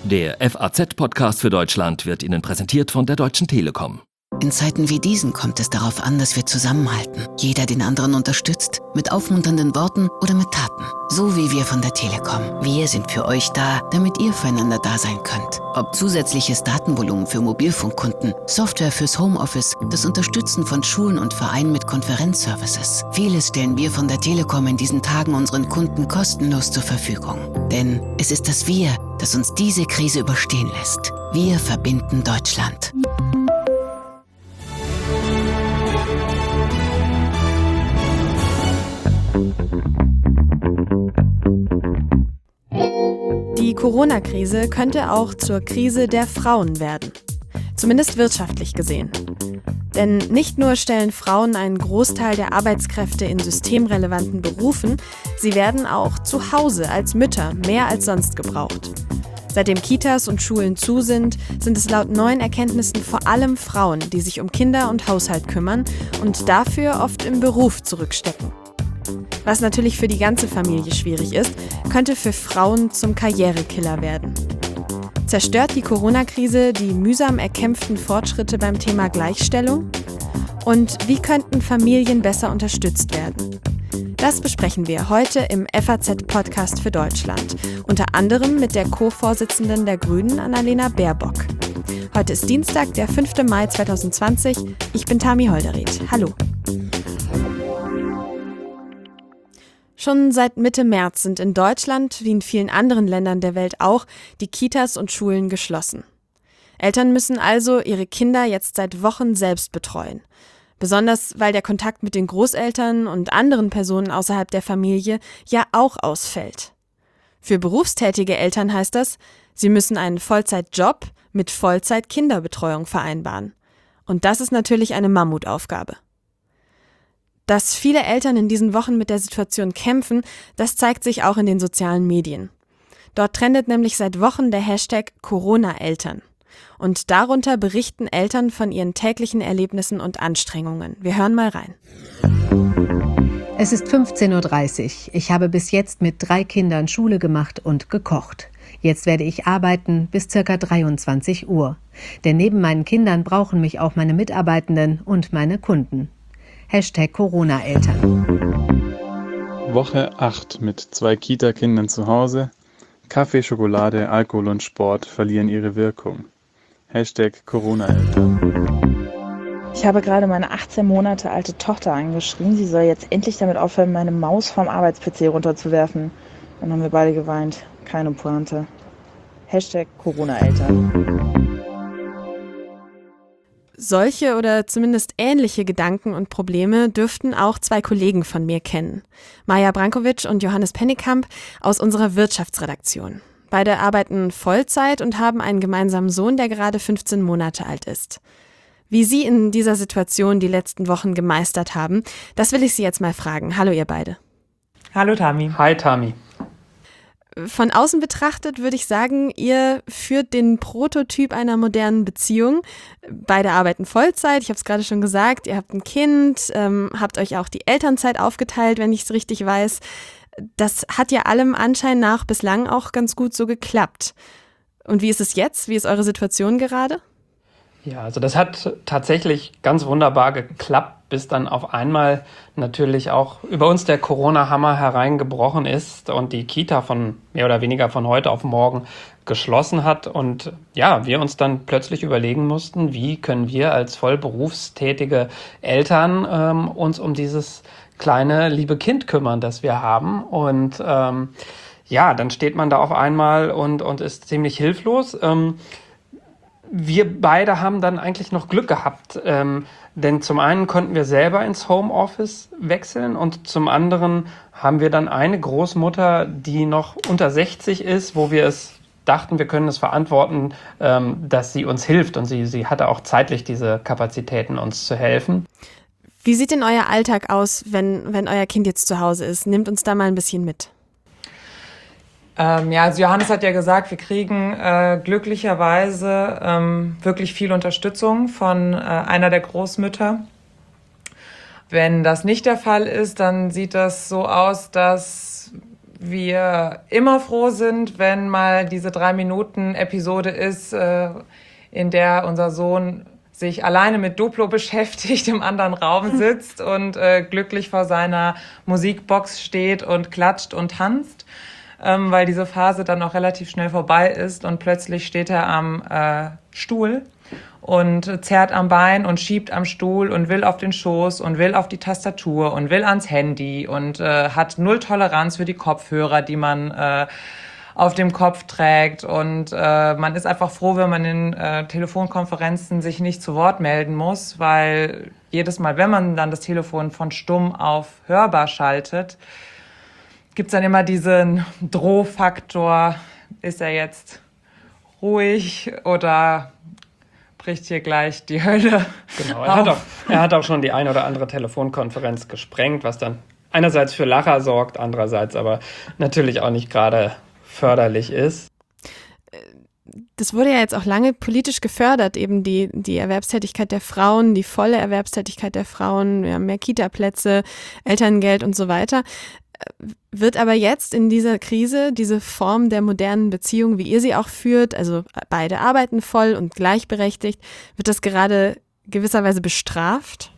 Der FAZ-Podcast für Deutschland wird Ihnen präsentiert von der Deutschen Telekom. In Zeiten wie diesen kommt es darauf an, dass wir zusammenhalten. Jeder den anderen unterstützt, mit aufmunternden Worten oder mit Taten. So wie wir von der Telekom. Wir sind für euch da, damit ihr füreinander da sein könnt. Ob zusätzliches Datenvolumen für Mobilfunkkunden, Software fürs Homeoffice, das Unterstützen von Schulen und Vereinen mit Konferenzservices. Vieles stellen wir von der Telekom in diesen Tagen unseren Kunden kostenlos zur Verfügung. Denn es ist das Wir, das uns diese Krise überstehen lässt. Wir verbinden Deutschland. Die Corona-Krise könnte auch zur Krise der Frauen werden. Zumindest wirtschaftlich gesehen. Denn nicht nur stellen Frauen einen Großteil der Arbeitskräfte in systemrelevanten Berufen, sie werden auch zu Hause als Mütter mehr als sonst gebraucht. Seitdem Kitas und Schulen zu sind, sind es laut neuen Erkenntnissen vor allem Frauen, die sich um Kinder und Haushalt kümmern und dafür oft im Beruf zurückstecken. Was natürlich für die ganze Familie schwierig ist, könnte für Frauen zum Karrierekiller werden. Zerstört die Corona-Krise die mühsam erkämpften Fortschritte beim Thema Gleichstellung? Und wie könnten Familien besser unterstützt werden? Das besprechen wir heute im FAZ-Podcast für Deutschland, unter anderem mit der Co-Vorsitzenden der Grünen, Annalena Baerbock. Heute ist Dienstag, der 5. Mai 2020. Ich bin Tami Holderried. Hallo. Schon seit Mitte März sind in Deutschland, wie in vielen anderen Ländern der Welt auch, die Kitas und Schulen geschlossen. Eltern müssen also ihre Kinder jetzt seit Wochen selbst betreuen. Besonders weil der Kontakt mit den Großeltern und anderen Personen außerhalb der Familie ja auch ausfällt. Für berufstätige Eltern heißt das, sie müssen einen Vollzeitjob mit Vollzeit-Kinderbetreuung vereinbaren. Und das ist natürlich eine Mammutaufgabe. Dass viele Eltern in diesen Wochen mit der Situation kämpfen, das zeigt sich auch in den sozialen Medien. Dort trendet nämlich seit Wochen der Hashtag Corona-Eltern. Und darunter berichten Eltern von ihren täglichen Erlebnissen und Anstrengungen. Wir hören mal rein. Es ist 15.30 Uhr. Ich habe bis jetzt mit 3 Kindern Schule gemacht und gekocht. Jetzt werde ich arbeiten bis ca. 23 Uhr. Denn neben meinen Kindern brauchen mich auch meine Mitarbeitenden und meine Kunden. Hashtag Corona-Eltern. Woche 8 mit 2 Kita-Kindern zu Hause. Kaffee, Schokolade, Alkohol und Sport verlieren ihre Wirkung. Hashtag Corona-Eltern. Ich habe gerade meine 18 Monate alte Tochter angeschrien. Sie soll jetzt endlich damit aufhören, meine Maus vom Arbeits-PC runterzuwerfen. Dann haben wir beide geweint. Keine Pointe. Hashtag Corona-Eltern. Solche oder zumindest ähnliche Gedanken und Probleme dürften auch 2 Kollegen von mir kennen. Maja Brankovic und Johannes Pennekamp aus unserer Wirtschaftsredaktion. Beide arbeiten Vollzeit und haben einen gemeinsamen Sohn, der gerade 15 Monate alt ist. Wie Sie in dieser Situation die letzten Wochen gemeistert haben, das will ich Sie jetzt mal fragen. Hallo ihr beide. Hallo Tami. Hi Tami. Von außen betrachtet würde ich sagen, ihr führt den Prototyp einer modernen Beziehung. Beide arbeiten Vollzeit, ich habe es gerade schon gesagt, ihr habt ein Kind, habt euch auch die Elternzeit aufgeteilt, wenn ich es richtig weiß. Das hat ja allem Anschein nach bislang auch ganz gut so geklappt. Und wie ist es jetzt? Wie ist eure Situation gerade? Ja, also das hat tatsächlich ganz wunderbar geklappt, bis dann auf einmal natürlich auch über uns der Corona-Hammer hereingebrochen ist und die Kita von mehr oder weniger von heute auf morgen geschlossen hat. Und ja, wir uns dann plötzlich überlegen mussten, wie können wir als vollberufstätige Eltern uns um dieses kleine, liebe Kind kümmern, das wir haben. Und ja, dann steht man da auf einmal und ist ziemlich hilflos. Wir beide haben dann eigentlich noch Glück gehabt, denn zum einen konnten wir selber ins Homeoffice wechseln und zum anderen haben wir dann eine Großmutter, die noch unter 60 ist, wo wir es dachten, wir können es verantworten, dass sie uns hilft und sie hatte auch zeitlich diese Kapazitäten, uns zu helfen. Wie sieht denn euer Alltag aus, wenn euer Kind jetzt zu Hause ist? Nehmt uns da mal ein bisschen mit. Ja, also Johannes hat ja gesagt, wir kriegen glücklicherweise wirklich viel Unterstützung von einer der Großmütter. Wenn das nicht der Fall ist, dann sieht das so aus, dass wir immer froh sind, wenn mal diese 3-Minuten-Episode ist, in der unser Sohn sich alleine mit Duplo beschäftigt, im anderen Raum sitzt und glücklich vor seiner Musikbox steht und klatscht und tanzt, weil diese Phase dann auch relativ schnell vorbei ist und plötzlich steht er am Stuhl und zerrt am Bein und schiebt am Stuhl und will auf den Schoß und will auf die Tastatur und will ans Handy und hat null Toleranz für die Kopfhörer, die man auf dem Kopf trägt. Und man ist einfach froh, wenn man in Telefonkonferenzen sich nicht zu Wort melden muss, weil jedes Mal, wenn man dann das Telefon von stumm auf hörbar schaltet, gibt's dann immer diesen Drohfaktor, ist er jetzt ruhig oder bricht hier gleich die Hölle. Genau, er hat auch schon die ein oder andere Telefonkonferenz gesprengt, was dann einerseits für Lacher sorgt, andererseits aber natürlich auch nicht gerade förderlich ist. Das wurde ja jetzt auch lange politisch gefördert, eben die Erwerbstätigkeit der Frauen, die volle Erwerbstätigkeit der Frauen, wir haben mehr Kita-Plätze, Elterngeld und so weiter. Wird aber jetzt in dieser Krise diese Form der modernen Beziehung, wie ihr sie auch führt, also beide arbeiten voll und gleichberechtigt, wird das gerade gewisserweise bestraft?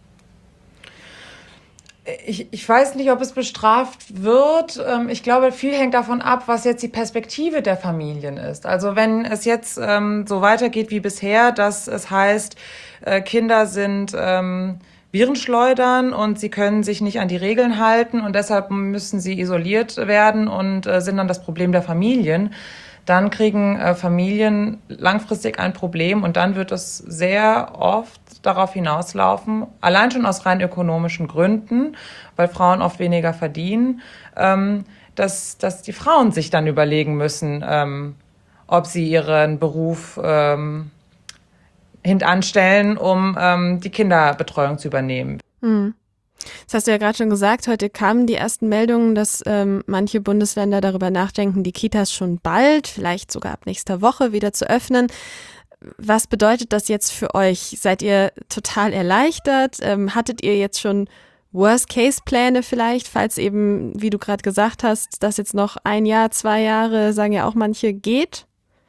Ich weiß nicht, ob es bestraft wird. Ich glaube, viel hängt davon ab, was jetzt die Perspektive der Familien ist. Also wenn es jetzt so weitergeht wie bisher, dass es heißt, Kinder sind Virenschleudern und sie können sich nicht an die Regeln halten und deshalb müssen sie isoliert werden und sind dann das Problem der Familien, dann kriegen Familien langfristig ein Problem und dann wird es sehr oft darauf hinauslaufen, allein schon aus rein ökonomischen Gründen, weil Frauen oft weniger verdienen, dass die Frauen sich dann überlegen müssen, ob sie ihren Beruf hintanstellen, um die Kinderbetreuung zu übernehmen. Das hast du ja gerade schon gesagt, heute kamen die ersten Meldungen, dass manche Bundesländer darüber nachdenken, die Kitas schon bald, vielleicht sogar ab nächster Woche wieder zu öffnen. Was bedeutet das jetzt für euch? Seid ihr total erleichtert? Hattet ihr jetzt schon Worst-Case-Pläne vielleicht, falls eben, wie du gerade gesagt hast, das jetzt noch 1 Jahr, 2 Jahre, sagen ja auch manche, geht?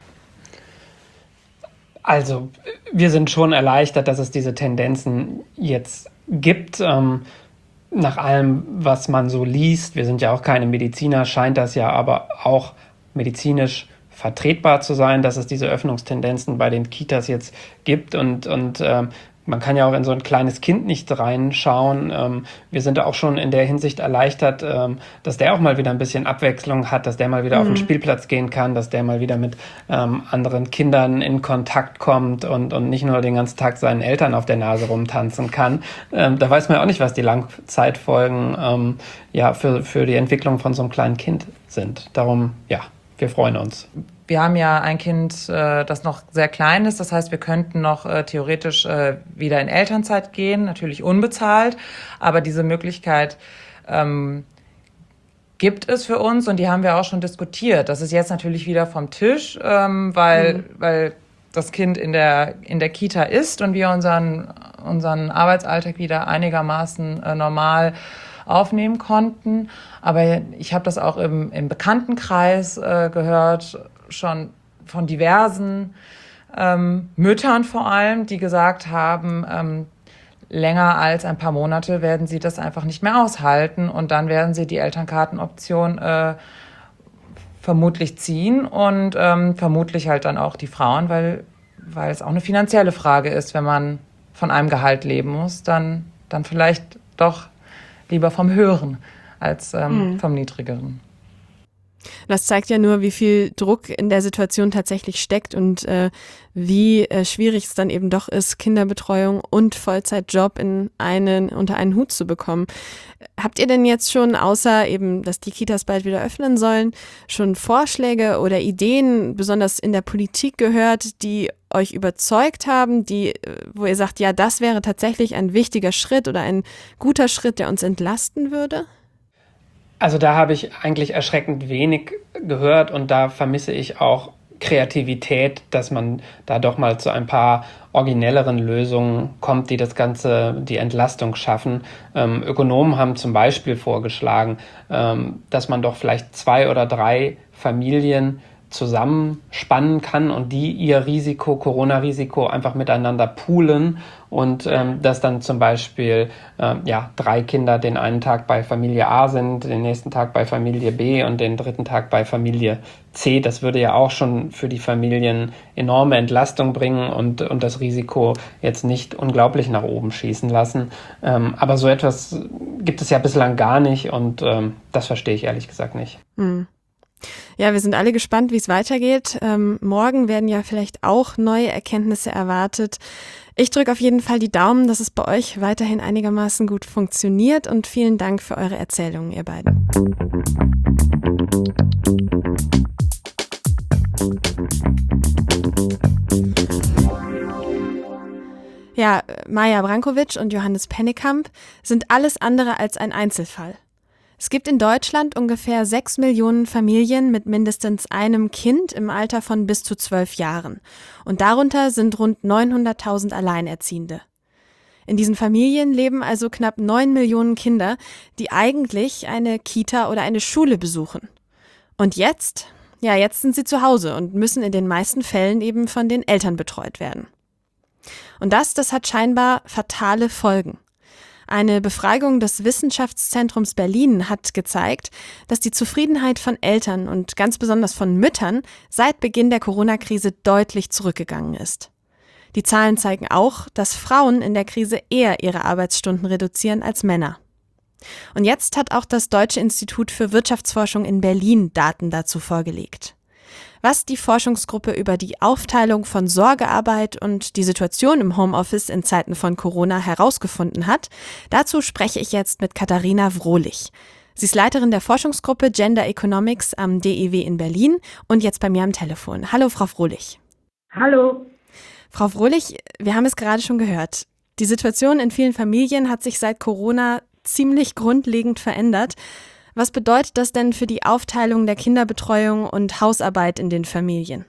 Also wir sind schon erleichtert, dass es diese Tendenzen jetzt gibt. Nach allem, was man so liest, wir sind ja auch keine Mediziner, scheint das ja aber auch medizinisch vertretbar zu sein, dass es diese Öffnungstendenzen bei den Kitas jetzt gibt und man kann ja auch in so ein kleines Kind nicht reinschauen. Wir sind auch schon in der Hinsicht erleichtert, dass der auch mal wieder ein bisschen Abwechslung hat, dass der mal wieder auf den Spielplatz gehen kann, dass der mal wieder mit anderen Kindern in Kontakt kommt und nicht nur den ganzen Tag seinen Eltern auf der Nase rumtanzen kann. Da weiß man ja auch nicht, was die Langzeitfolgen für die Entwicklung von so einem kleinen Kind sind. Darum, ja, wir freuen uns. Wir haben ja ein Kind, das noch sehr klein ist. Das heißt, wir könnten noch theoretisch wieder in Elternzeit gehen, natürlich unbezahlt. Aber diese Möglichkeit gibt es für uns und die haben wir auch schon diskutiert. Das ist jetzt natürlich wieder vom Tisch, weil das Kind in der Kita ist und wir unseren Arbeitsalltag wieder einigermaßen normal aufnehmen konnten. Aber ich habe das auch im Bekanntenkreis gehört, schon von diversen Müttern vor allem, die gesagt haben, länger als ein paar Monate werden sie das einfach nicht mehr aushalten und dann werden sie die Elternkartenoption vermutlich ziehen und vermutlich halt dann auch die Frauen, weil es auch eine finanzielle Frage ist, wenn man von einem Gehalt leben muss, dann vielleicht doch lieber vom Höheren als vom Niedrigeren. Das zeigt ja nur, wie viel Druck in der Situation tatsächlich steckt und wie schwierig es dann eben doch ist, Kinderbetreuung und Vollzeitjob unter einen Hut zu bekommen. Habt ihr denn jetzt schon, außer eben, dass die Kitas bald wieder öffnen sollen, schon Vorschläge oder Ideen, besonders in der Politik gehört, die euch überzeugt haben, wo ihr sagt, ja, das wäre tatsächlich ein wichtiger Schritt oder ein guter Schritt, der uns entlasten würde? Also da habe ich eigentlich erschreckend wenig gehört und da vermisse ich auch Kreativität, dass man da doch mal zu ein paar originelleren Lösungen kommt, die das Ganze, die Entlastung schaffen. Ökonomen haben zum Beispiel vorgeschlagen, dass man doch vielleicht 2 oder 3 Familien zusammenspannen kann und die ihr Corona-Risiko einfach miteinander poolen und dass dann zum Beispiel 3 Kinder den einen Tag bei Familie A sind, den nächsten Tag bei Familie B und den dritten Tag bei Familie C. Das würde ja auch schon für die Familien enorme Entlastung bringen und das Risiko jetzt nicht unglaublich nach oben schießen lassen. Aber so etwas gibt es ja bislang gar nicht und das verstehe ich ehrlich gesagt nicht. Ja, wir sind alle gespannt, wie es weitergeht. Morgen werden ja vielleicht auch neue Erkenntnisse erwartet. Ich drücke auf jeden Fall die Daumen, dass es bei euch weiterhin einigermaßen gut funktioniert und vielen Dank für eure Erzählungen, ihr beiden. Ja, Maja Brankovic und Johannes Pennekamp sind alles andere als ein Einzelfall. Es gibt in Deutschland ungefähr 6 Millionen Familien mit mindestens einem Kind im Alter von bis zu 12 Jahren. Und darunter sind rund 900.000 Alleinerziehende. In diesen Familien leben also knapp 9 Millionen Kinder, die eigentlich eine Kita oder eine Schule besuchen. Und jetzt sind sie zu Hause und müssen in den meisten Fällen eben von den Eltern betreut werden. Und das hat scheinbar fatale Folgen. Eine Befragung des Wissenschaftszentrums Berlin hat gezeigt, dass die Zufriedenheit von Eltern und ganz besonders von Müttern seit Beginn der Corona-Krise deutlich zurückgegangen ist. Die Zahlen zeigen auch, dass Frauen in der Krise eher ihre Arbeitsstunden reduzieren als Männer. Und jetzt hat auch das Deutsche Institut für Wirtschaftsforschung in Berlin Daten dazu vorgelegt. Was die Forschungsgruppe über die Aufteilung von Sorgearbeit und die Situation im Homeoffice in Zeiten von Corona herausgefunden hat, dazu spreche ich jetzt mit Katharina Wrohlich. Sie ist Leiterin der Forschungsgruppe Gender Economics am DEW in Berlin und jetzt bei mir am Telefon. Hallo, Frau Wrohlich. Hallo. Frau Wrohlich, wir haben es gerade schon gehört. Die Situation in vielen Familien hat sich seit Corona ziemlich grundlegend verändert. Was bedeutet das denn für die Aufteilung der Kinderbetreuung und Hausarbeit in den Familien?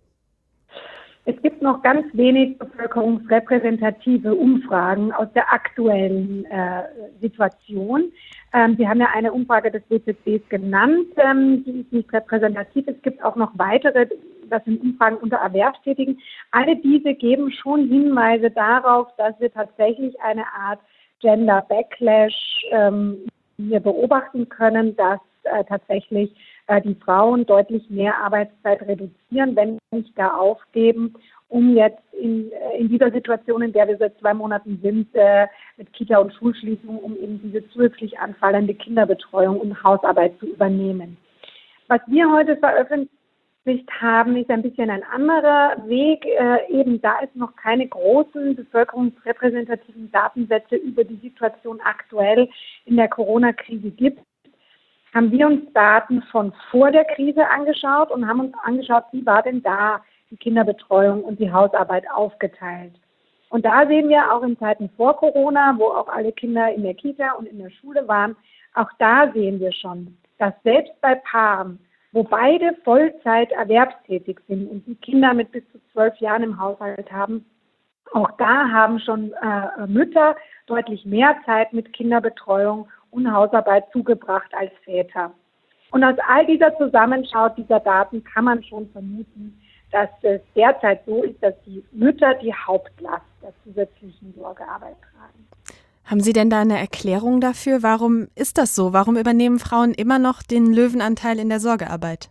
Es gibt noch ganz wenig bevölkerungsrepräsentative Umfragen aus der aktuellen Situation. Sie haben ja eine Umfrage des WZBs genannt, die ist nicht repräsentativ. Es gibt auch noch weitere, das sind Umfragen unter Erwerbstätigen. Alle diese geben schon Hinweise darauf, dass wir tatsächlich eine Art Gender Backlash wir beobachten können, dass tatsächlich die Frauen deutlich mehr Arbeitszeit reduzieren, wenn nicht gar aufgeben, um jetzt in dieser Situation, in der wir seit 2 Monaten sind, mit Kita- und Schulschließungen, um eben diese zusätzlich anfallende Kinderbetreuung und Hausarbeit zu übernehmen. Was wir heute veröffentlicht haben, ist ein bisschen ein anderer Weg. Eben da es noch keine großen bevölkerungsrepräsentativen Datensätze über die Situation aktuell in der Corona-Krise gibt, haben wir uns Daten von vor der Krise angeschaut und haben uns angeschaut, wie war denn da die Kinderbetreuung und die Hausarbeit aufgeteilt. Und da sehen wir auch in Zeiten vor Corona, wo auch alle Kinder in der Kita und in der Schule waren, auch da sehen wir schon, dass selbst bei Paaren, wo beide Vollzeit erwerbstätig sind und die Kinder mit bis zu 12 Jahren im Haushalt haben, auch da haben schon Mütter deutlich mehr Zeit mit Kinderbetreuung und Hausarbeit zugebracht als Väter. Und aus all dieser Zusammenschau dieser Daten kann man schon vermuten, dass es derzeit so ist, dass die Mütter die Hauptlast der zusätzlichen Sorgearbeit tragen. Haben Sie denn da eine Erklärung dafür? Warum ist das so? Warum übernehmen Frauen immer noch den Löwenanteil in der Sorgearbeit?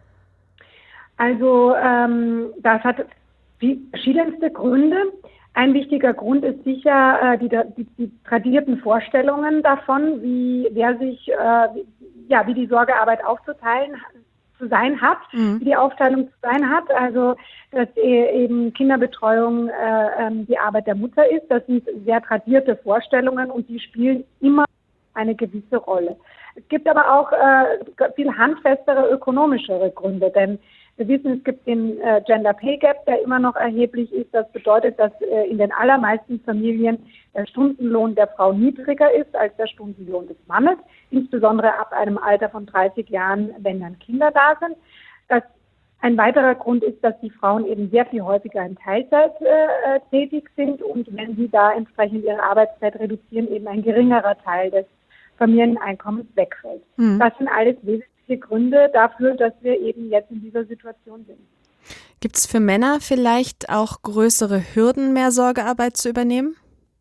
Also das hat verschiedenste Gründe. Ein wichtiger Grund ist sicher die tradierten Vorstellungen davon, wie die Sorgearbeit aufzuteilen zu sein hat, wie die Aufteilung zu sein hat. Also dass eben Kinderbetreuung die Arbeit der Mutter ist. Das sind sehr tradierte Vorstellungen und die spielen immer eine gewisse Rolle. Es gibt aber auch viel handfestere ökonomischere Gründe, denn wir wissen, es gibt den Gender Pay Gap, der immer noch erheblich ist. Das bedeutet, dass in den allermeisten Familien der Stundenlohn der Frau niedriger ist als der Stundenlohn des Mannes, insbesondere ab einem Alter von 30 Jahren, wenn dann Kinder da sind. Das Ein weiterer Grund ist, dass die Frauen eben sehr viel häufiger in Teilzeit tätig sind und wenn sie da entsprechend ihre Arbeitszeit reduzieren, eben ein geringerer Teil des Familieneinkommens wegfällt. Das sind alles wesentliche Gründe dafür, dass wir eben jetzt in dieser Situation sind. Gibt es für Männer vielleicht auch größere Hürden, mehr Sorgearbeit zu übernehmen?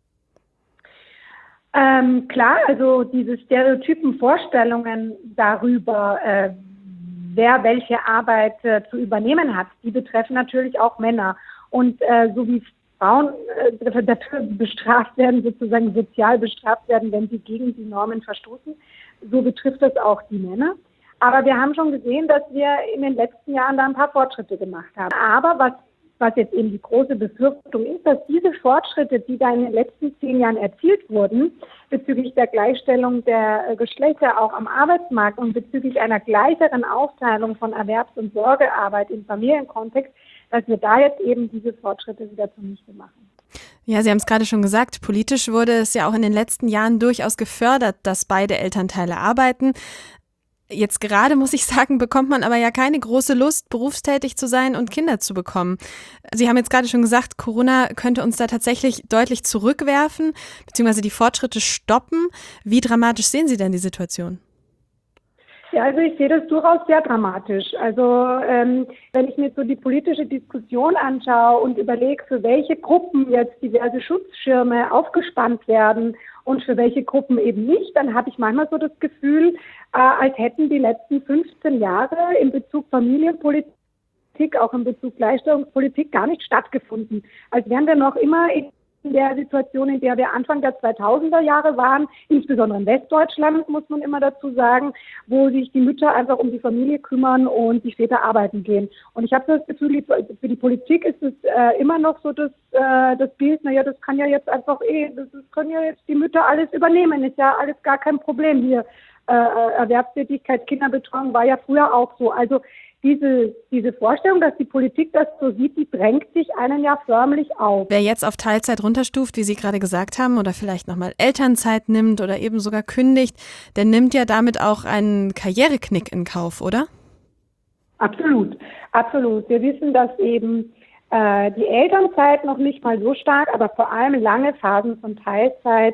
Klar, also diese stereotypen Vorstellungen darüber, wer welche Arbeit zu übernehmen hat, die betreffen natürlich auch Männer. Und so wie Frauen dafür bestraft werden, sozusagen sozial bestraft werden, wenn sie gegen die Normen verstoßen, so betrifft das auch die Männer. Aber wir haben schon gesehen, dass wir in den letzten Jahren da ein paar Fortschritte gemacht haben. Aber was jetzt eben die große Befürchtung ist, dass diese Fortschritte, die da in den letzten 10 Jahren erzielt wurden, bezüglich der Gleichstellung der Geschlechter auch am Arbeitsmarkt und bezüglich einer gleicheren Aufteilung von Erwerbs- und Sorgearbeit im Familienkontext, dass wir da jetzt eben diese Fortschritte wieder zunichte machen. Ja, Sie haben es gerade schon gesagt, politisch wurde es ja auch in den letzten Jahren durchaus gefördert, dass beide Elternteile arbeiten. Jetzt gerade, muss ich sagen, bekommt man aber ja keine große Lust, berufstätig zu sein und Kinder zu bekommen. Sie haben jetzt gerade schon gesagt, Corona könnte uns da tatsächlich deutlich zurückwerfen, beziehungsweise die Fortschritte stoppen. Wie dramatisch sehen Sie denn die Situation? Ja, also ich sehe das durchaus sehr dramatisch. Also wenn ich mir so die politische Diskussion anschaue und überlege, für welche Gruppen jetzt diverse Schutzschirme aufgespannt werden und für welche Gruppen eben nicht, dann habe ich manchmal so das Gefühl, als hätten die letzten 15 Jahre in Bezug Familienpolitik, auch in Bezug Gleichstellungspolitik gar nicht stattgefunden. Als wären wir noch immer in der Situation, in der wir Anfang der 2000er Jahre waren, insbesondere in Westdeutschland, muss man immer dazu sagen, wo sich die Mütter einfach um die Familie kümmern und die Väter arbeiten gehen. Und ich habe das Gefühl, für die Politik ist es immer noch so das Bild, naja, das kann ja jetzt einfach das können ja jetzt die Mütter alles übernehmen, ist ja alles gar kein Problem hier. Erwerbstätigkeit, Kinderbetreuung war ja früher auch so. Also diese Vorstellung, dass die Politik das so sieht, die drängt sich einen ja förmlich auf. Wer jetzt auf Teilzeit runterstuft, wie Sie gerade gesagt haben, oder vielleicht nochmal Elternzeit nimmt oder eben sogar kündigt, der nimmt ja damit auch einen Karriereknick in Kauf, oder? Absolut, absolut. Wir wissen, dass eben die Elternzeit noch nicht mal so stark, aber vor allem lange Phasen von Teilzeit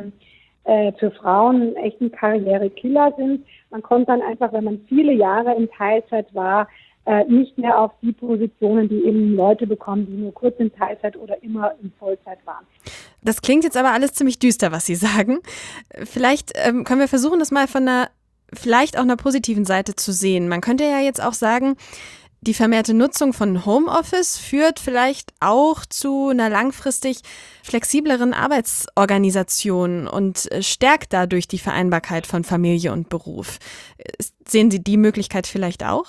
für Frauen echt ein Karrierekiller sind. Man kommt dann einfach, wenn man viele Jahre in Teilzeit war, nicht mehr auf die Positionen, die eben Leute bekommen, die nur kurz in Teilzeit oder immer in Vollzeit waren. Das klingt jetzt aber alles ziemlich düster, was Sie sagen. Vielleicht können wir versuchen, das mal von vielleicht auch einer positiven Seite zu sehen. Man könnte ja jetzt auch sagen, die vermehrte Nutzung von Homeoffice führt vielleicht auch zu einer langfristig flexibleren Arbeitsorganisation und stärkt dadurch die Vereinbarkeit von Familie und Beruf. Sehen Sie die Möglichkeit vielleicht auch?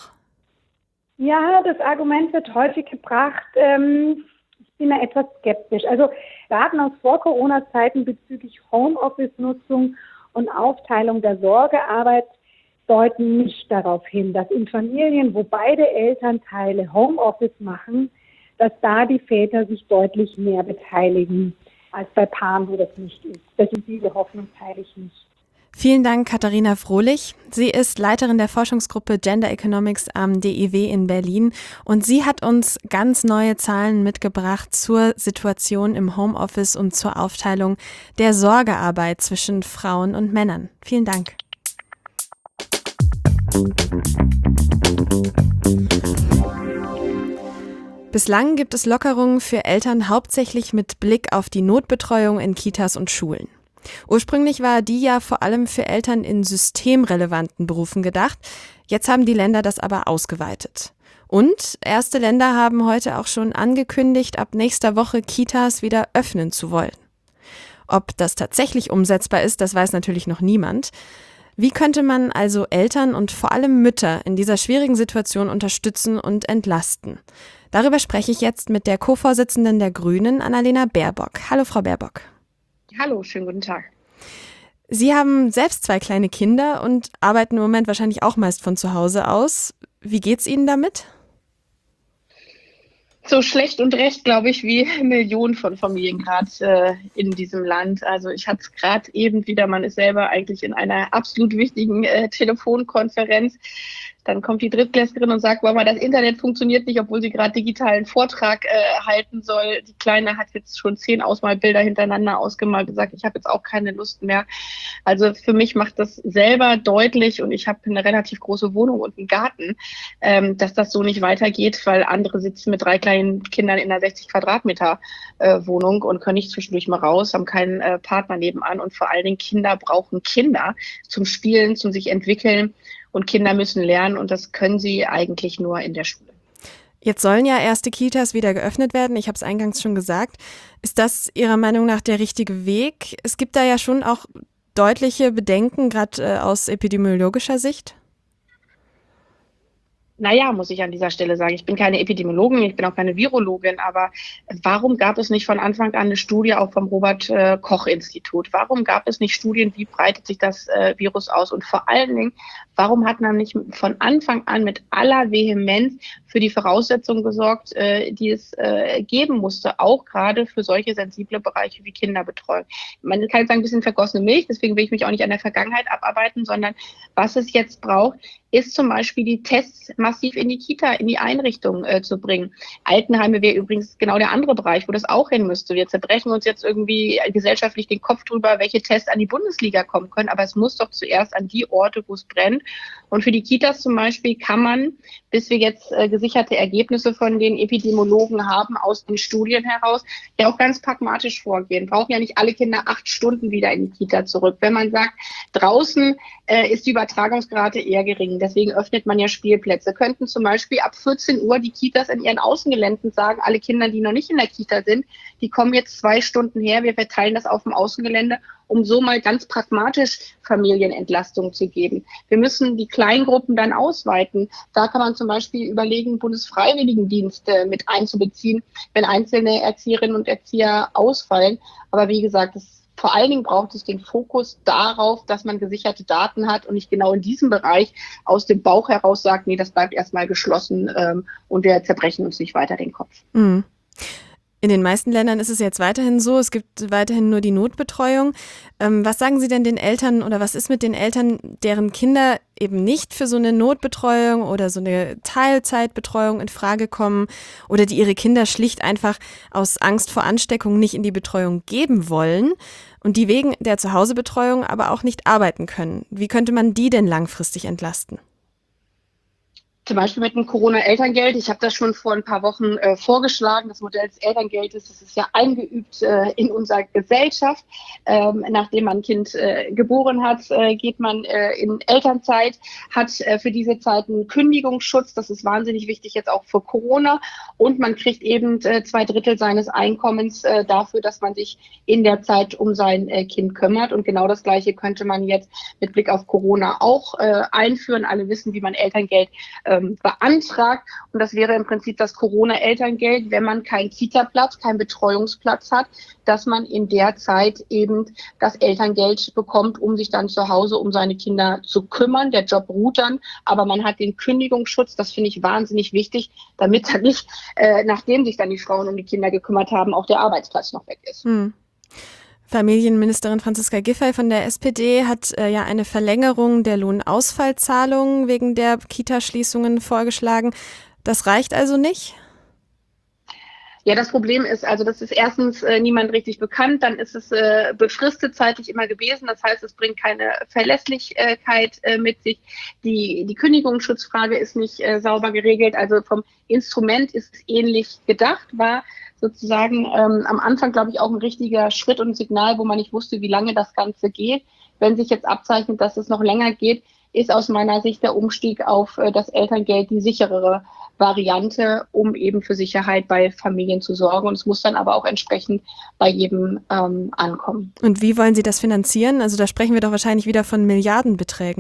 Ja, das Argument wird häufig gebracht. Ich bin da etwas skeptisch. Also Daten aus Vor-Corona-Zeiten bezüglich Homeoffice-Nutzung und Aufteilung der Sorgearbeit deuten nicht darauf hin, dass in Familien, wo beide Elternteile Homeoffice machen, dass da die Väter sich deutlich mehr beteiligen als bei Paaren, wo das nicht ist. Diese Hoffnung teile ich nicht. Vielen Dank, Katharina Frohlich. Sie ist Leiterin der Forschungsgruppe Gender Economics am DIW in Berlin und sie hat uns ganz neue Zahlen mitgebracht zur Situation im Homeoffice und zur Aufteilung der Sorgearbeit zwischen Frauen und Männern. Vielen Dank. Bislang gibt es Lockerungen für Eltern hauptsächlich mit Blick auf die Notbetreuung in Kitas und Schulen. Ursprünglich war die ja vor allem für Eltern in systemrelevanten Berufen gedacht. Jetzt haben die Länder das aber ausgeweitet. Und erste Länder haben heute auch schon angekündigt, ab nächster Woche Kitas wieder öffnen zu wollen. Ob das tatsächlich umsetzbar ist, das weiß natürlich noch niemand. Wie könnte man also Eltern und vor allem Mütter in dieser schwierigen Situation unterstützen und entlasten? Darüber spreche ich jetzt mit der Co-Vorsitzenden der Grünen, Annalena Baerbock. Hallo, Frau Baerbock. Hallo, schönen guten Tag. Sie haben selbst 2 kleine Kinder und arbeiten im Moment wahrscheinlich auch meist von zu Hause aus. Wie geht's Ihnen damit? So schlecht und recht, glaube ich, wie Millionen von Familien gerade in diesem Land. Also ich hatte es gerade eben wieder, man ist selber eigentlich in einer absolut wichtigen Telefonkonferenz. Dann kommt die Drittklässlerin und sagt, Mama, das Internet funktioniert nicht, obwohl sie gerade digitalen Vortrag halten soll. Die Kleine hat jetzt schon 10 Ausmalbilder hintereinander ausgemalt und sagt, ich habe jetzt auch keine Lust mehr. Also für mich macht das selber deutlich, und ich habe eine relativ große Wohnung und einen Garten, dass das so nicht weitergeht, weil andere sitzen mit 3 kleinen Kindern in einer 60 Quadratmeter Wohnung und können nicht zwischendurch mal raus, haben keinen Partner nebenan, und vor allen Dingen Kinder brauchen Kinder zum Spielen, zum sich entwickeln, und Kinder müssen lernen, und das können sie eigentlich nur in der Schule. Jetzt sollen ja erste Kitas wieder geöffnet werden. Ich habe es eingangs schon gesagt. Ist das Ihrer Meinung nach der richtige Weg? Es gibt da ja schon auch deutliche Bedenken, gerade aus epidemiologischer Sicht. Naja, muss ich an dieser Stelle sagen, ich bin keine Epidemiologin, ich bin auch keine Virologin, aber warum gab es nicht von Anfang an eine Studie auch vom Robert-Koch-Institut? Warum gab es nicht Studien, wie breitet sich das Virus aus? Und vor allen Dingen, warum hat man nicht von Anfang an mit aller Vehemenz für die Voraussetzungen gesorgt, die es geben musste, auch gerade für solche sensible Bereiche wie Kinderbetreuung? Man kann jetzt sagen, ein bisschen vergossene Milch, deswegen will ich mich auch nicht an der Vergangenheit abarbeiten, sondern was es jetzt braucht, ist zum Beispiel die Tests massiv in die Kita, in die Einrichtung zu bringen. Altenheime wäre übrigens genau der andere Bereich, wo das auch hin müsste. Wir zerbrechen uns jetzt irgendwie gesellschaftlich den Kopf drüber, welche Tests an die Bundesliga kommen können, aber es muss doch zuerst an die Orte, wo es brennt. Und für die Kitas zum Beispiel kann man, bis wir jetzt gesicherte Ergebnisse von den Epidemiologen haben, aus den Studien heraus, ja auch ganz pragmatisch vorgehen. Brauchen ja nicht alle Kinder 8 Stunden wieder in die Kita zurück. Wenn man sagt, draußen ist die Übertragungsrate eher gering, deswegen öffnet man ja Spielplätze. Könnten zum Beispiel ab 14 Uhr die Kitas in ihren Außengeländen sagen, alle Kinder, die noch nicht in der Kita sind, die kommen jetzt 2 Stunden her, wir verteilen das auf dem Außengelände, um so mal ganz pragmatisch Familienentlastung zu geben. Wir müssen die Kleingruppen dann ausweiten. Da kann man zum Beispiel überlegen, Bundesfreiwilligendienste mit einzubeziehen, wenn einzelne Erzieherinnen und Erzieher ausfallen. Aber wie gesagt, vor allen Dingen braucht es den Fokus darauf, dass man gesicherte Daten hat und nicht genau in diesem Bereich aus dem Bauch heraus sagt, nee, das bleibt erstmal geschlossen und wir zerbrechen uns nicht weiter den Kopf. Mhm. In den meisten Ländern ist es jetzt weiterhin so, es gibt weiterhin nur die Notbetreuung. Was sagen Sie denn den Eltern oder was ist mit den Eltern, deren Kinder eben nicht für so eine Notbetreuung oder so eine Teilzeitbetreuung in Frage kommen oder die ihre Kinder schlicht einfach aus Angst vor Ansteckung nicht in die Betreuung geben wollen und die wegen der Zuhausebetreuung aber auch nicht arbeiten können? Wie könnte man die denn langfristig entlasten? Zum Beispiel mit dem Corona-Elterngeld. Ich habe das schon vor ein paar Wochen vorgeschlagen. Das Modell des Elterngeldes, das ist ja eingeübt in unserer Gesellschaft. Nachdem man ein Kind geboren hat, geht man in Elternzeit, hat für diese Zeit einen Kündigungsschutz. Das ist wahnsinnig wichtig jetzt auch für Corona. Und man kriegt eben 2/3 seines Einkommens dafür, dass man sich in der Zeit um sein Kind kümmert. Und genau das Gleiche könnte man jetzt mit Blick auf Corona auch einführen. Alle wissen, wie man Elterngeld beantragt. Und das wäre im Prinzip das Corona-Elterngeld, wenn man keinen Kita-Platz, keinen Betreuungsplatz hat, dass man in der Zeit eben das Elterngeld bekommt, um sich dann zu Hause um seine Kinder zu kümmern. Der Job ruht dann, aber man hat den Kündigungsschutz. Das finde ich wahnsinnig wichtig, damit dann nicht, nachdem sich dann die Frauen um die Kinder gekümmert haben, auch der Arbeitsplatz noch weg ist. Familienministerin Franziska Giffey von der SPD hat ja eine Verlängerung der Lohnausfallzahlungen wegen der Kitaschließungen vorgeschlagen. Das reicht also nicht? Ja, das Problem ist, also das ist erstens niemand richtig bekannt, dann ist es befristet zeitlich immer gewesen, das heißt, es bringt keine Verlässlichkeit mit sich. Die Kündigungsschutzfrage ist nicht sauber geregelt, also vom Instrument ist es ähnlich gedacht, war sozusagen am Anfang, glaube ich, auch ein richtiger Schritt und ein Signal, wo man nicht wusste, wie lange das Ganze geht. Wenn sich jetzt abzeichnet, dass es noch länger geht, ist aus meiner Sicht der Umstieg auf das Elterngeld die sicherere Variante, um eben für Sicherheit bei Familien zu sorgen. Und es muss dann aber auch entsprechend bei jedem ankommen. Und wie wollen Sie das finanzieren? Also da sprechen wir doch wahrscheinlich wieder von Milliardenbeträgen.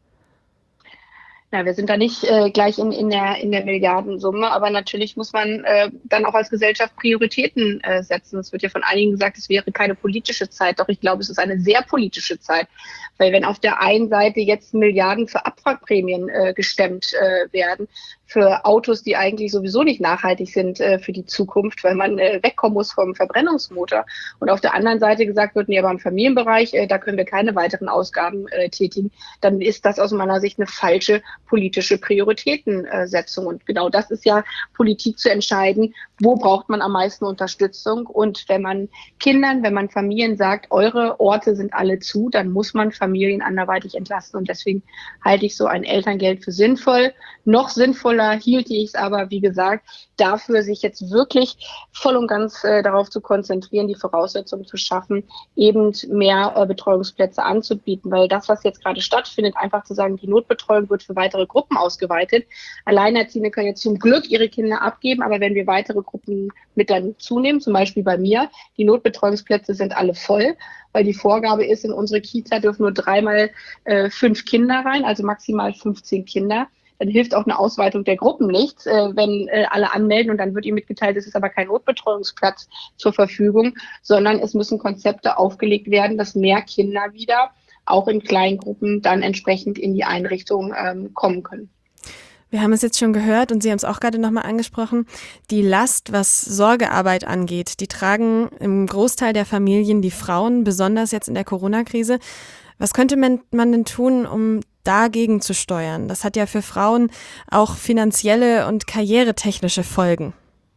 Na, wir sind da nicht gleich in der Milliardensumme, aber natürlich muss man dann auch als Gesellschaft Prioritäten setzen. Es wird ja von einigen gesagt, es wäre keine politische Zeit, doch ich glaube, es ist eine sehr politische Zeit, weil wenn auf der einen Seite jetzt Milliarden für Abwrackprämien gestemmt werden, für Autos, die eigentlich sowieso nicht nachhaltig sind für die Zukunft, weil man wegkommen muss vom Verbrennungsmotor. Und auf der anderen Seite gesagt wird, nee, aber im Familienbereich, da können wir keine weiteren Ausgaben tätigen. Dann ist das aus meiner Sicht eine falsche politische Prioritätensetzung. Und genau das ist ja Politik zu entscheiden, wo braucht man am meisten Unterstützung. Und wenn man Kindern, wenn man Familien sagt, eure Orte sind alle zu, dann muss man Familien anderweitig entlasten. Und deswegen halte ich so ein Elterngeld für sinnvoll. Noch sinnvoller hielte ich es aber, wie gesagt, dafür sich jetzt wirklich voll und ganz darauf zu konzentrieren, die Voraussetzungen zu schaffen, eben mehr Betreuungsplätze anzubieten. Weil das, was jetzt gerade stattfindet, einfach zu sagen, die Notbetreuung wird für weitere Gruppen ausgeweitet. Alleinerziehende können jetzt zum Glück ihre Kinder abgeben, aber wenn wir weitere Gruppen mit dann zunehmen, zum Beispiel bei mir, die Notbetreuungsplätze sind alle voll, weil die Vorgabe ist, in unsere Kita dürfen nur 3 mal 5 Kinder rein, also maximal 15 Kinder. Dann hilft auch eine Ausweitung der Gruppen nichts, wenn alle anmelden und dann wird ihnen mitgeteilt, es ist aber kein Notbetreuungsplatz zur Verfügung, sondern es müssen Konzepte aufgelegt werden, dass mehr Kinder wieder auch in kleinen Gruppen dann entsprechend in die Einrichtung kommen können. Wir haben es jetzt schon gehört und Sie haben es auch gerade nochmal angesprochen. Die Last, was Sorgearbeit angeht, die tragen im Großteil der Familien die Frauen, besonders jetzt in der Corona-Krise. Was könnte man denn tun, um dagegen zu steuern? Das hat ja für Frauen auch finanzielle und karrieretechnische Folgen.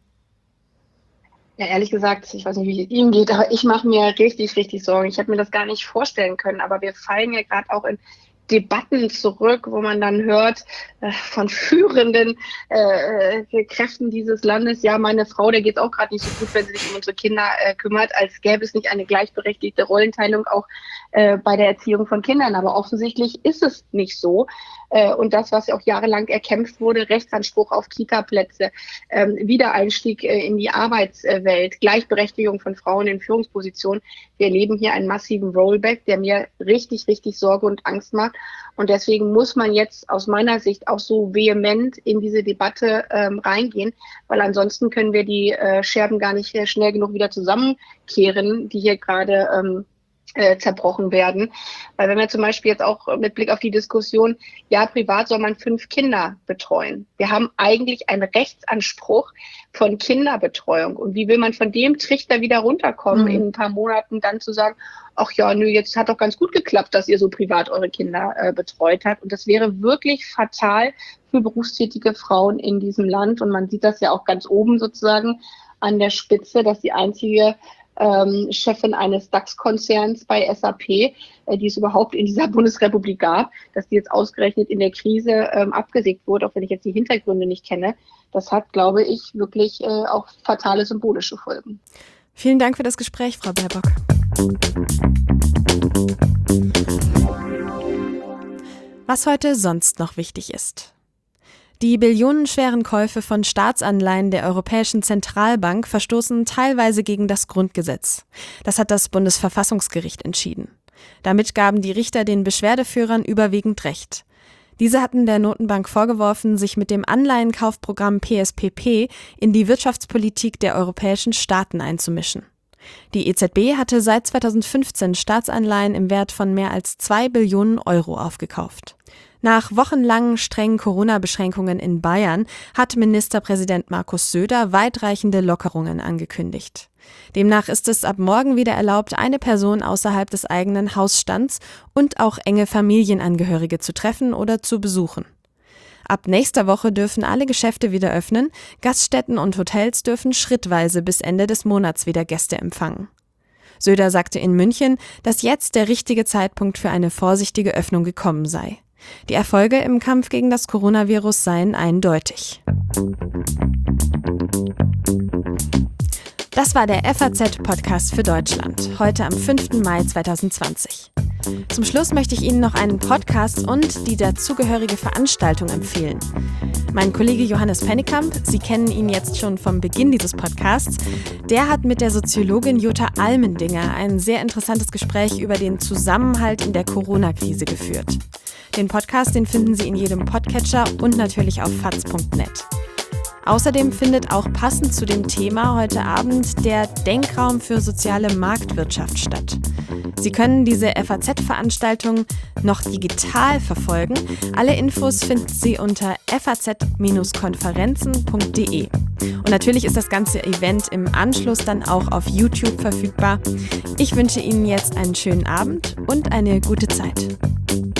Ja, ehrlich gesagt, ich weiß nicht, wie es Ihnen geht, aber ich mache mir richtig, richtig Sorgen. Ich hätte mir das gar nicht vorstellen können, aber wir fallen ja gerade auch in Debatten zurück, wo man dann hört von führenden Kräften dieses Landes, ja, meine Frau, der geht es auch gerade nicht so gut, wenn sie sich um unsere Kinder kümmert, als gäbe es nicht eine gleichberechtigte Rollenteilung auch bei der Erziehung von Kindern. Aber offensichtlich ist es nicht so. Und das, was auch jahrelang erkämpft wurde, Rechtsanspruch auf Kita-Plätze, Wiedereinstieg in die Arbeitswelt, Gleichberechtigung von Frauen in Führungspositionen. Wir erleben hier einen massiven Rollback, der mir richtig, richtig Sorge und Angst macht. Und deswegen muss man jetzt aus meiner Sicht auch so vehement in diese Debatte reingehen, weil ansonsten können wir die Scherben gar nicht schnell genug wieder zusammenkehren, die hier gerade zerbrochen werden. Weil wenn wir zum Beispiel jetzt auch mit Blick auf die Diskussion, ja, privat soll man 5 Kinder betreuen. Wir haben eigentlich einen Rechtsanspruch von Kinderbetreuung. Und wie will man von dem Trichter wieder runterkommen, in ein paar Monaten dann zu sagen, ach ja, nö, jetzt hat doch ganz gut geklappt, dass ihr so privat eure Kinder betreut habt. Und das wäre wirklich fatal für berufstätige Frauen in diesem Land. Und man sieht das ja auch ganz oben sozusagen an der Spitze, dass die einzige Chefin eines DAX-Konzerns bei SAP, die es überhaupt in dieser Bundesrepublik gab, dass die jetzt ausgerechnet in der Krise abgesägt wurde, auch wenn ich jetzt die Hintergründe nicht kenne. Das hat, glaube ich, wirklich auch fatale symbolische Folgen. Vielen Dank für das Gespräch, Frau Baerbock. Was heute sonst noch wichtig ist. Die billionenschweren Käufe von Staatsanleihen der Europäischen Zentralbank verstoßen teilweise gegen das Grundgesetz. Das hat das Bundesverfassungsgericht entschieden. Damit gaben die Richter den Beschwerdeführern überwiegend Recht. Diese hatten der Notenbank vorgeworfen, sich mit dem Anleihenkaufprogramm PSPP in die Wirtschaftspolitik der europäischen Staaten einzumischen. Die EZB hatte seit 2015 Staatsanleihen im Wert von mehr als 2 Billionen Euro aufgekauft. Nach wochenlangen strengen Corona-Beschränkungen in Bayern hat Ministerpräsident Markus Söder weitreichende Lockerungen angekündigt. Demnach ist es ab morgen wieder erlaubt, eine Person außerhalb des eigenen Hausstands und auch enge Familienangehörige zu treffen oder zu besuchen. Ab nächster Woche dürfen alle Geschäfte wieder öffnen, Gaststätten und Hotels dürfen schrittweise bis Ende des Monats wieder Gäste empfangen. Söder sagte in München, dass jetzt der richtige Zeitpunkt für eine vorsichtige Öffnung gekommen sei. Die Erfolge im Kampf gegen das Coronavirus seien eindeutig. Das war der FAZ-Podcast für Deutschland, heute am 5. Mai 2020. Zum Schluss möchte ich Ihnen noch einen Podcast und die dazugehörige Veranstaltung empfehlen. Mein Kollege Johannes Pennekamp, Sie kennen ihn jetzt schon vom Beginn dieses Podcasts, der hat mit der Soziologin Jutta Almendinger ein sehr interessantes Gespräch über den Zusammenhalt in der Corona-Krise geführt. Den Podcast, den finden Sie in jedem Podcatcher und natürlich auf faz.net. Außerdem findet auch passend zu dem Thema heute Abend der Denkraum für soziale Marktwirtschaft statt. Sie können diese FAZ-Veranstaltung noch digital verfolgen. Alle Infos finden Sie unter faz-konferenzen.de. Und natürlich ist das ganze Event im Anschluss dann auch auf YouTube verfügbar. Ich wünsche Ihnen jetzt einen schönen Abend und eine gute Zeit.